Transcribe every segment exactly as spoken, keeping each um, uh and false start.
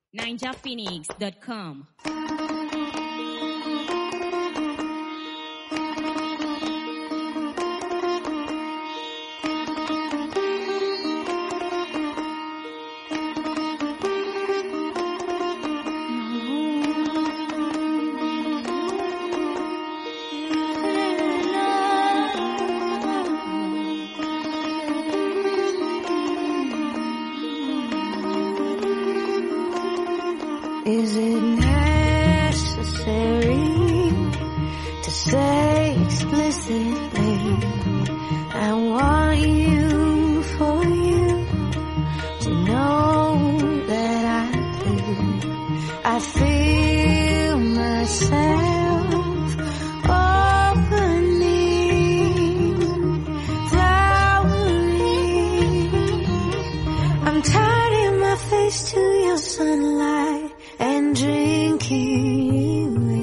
ninja phoenix dot com. Is it necessary to say explicitly I want you for you to know that I do? I feel myself opening, flowering. I'm turning my face to your sunlight and drinking you in.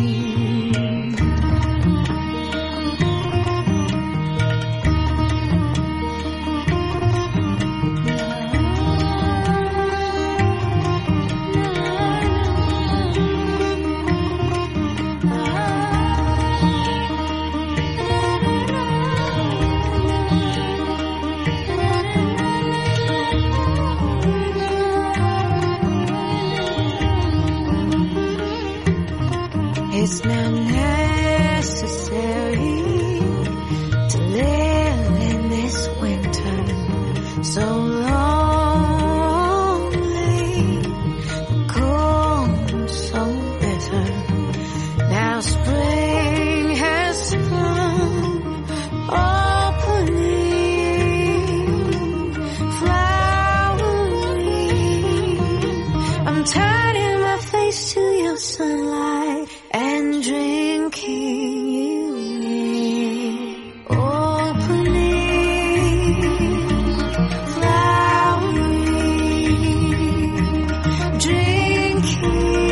It's not necessary to live in this winter so lonely, the cold so bitter. Now spring has sprung, opening, flowering. I'm turning my face to your sunlight and drinking you in, opening, flowering, drinking,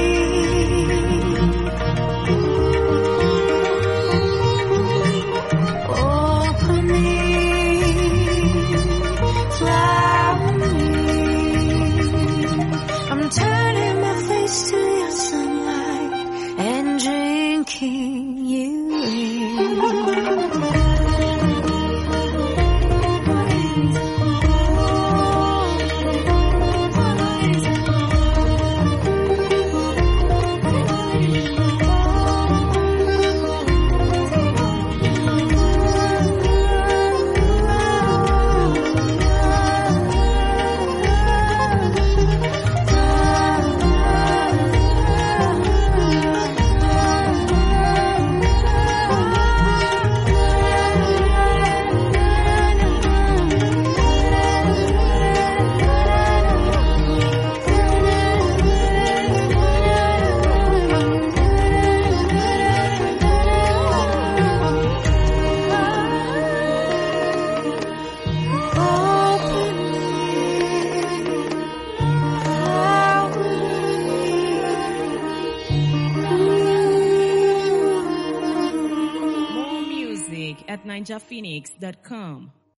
opening, flowering. I'm turning my face to your sunlight and drinking you in. At ninja phoenix dot com.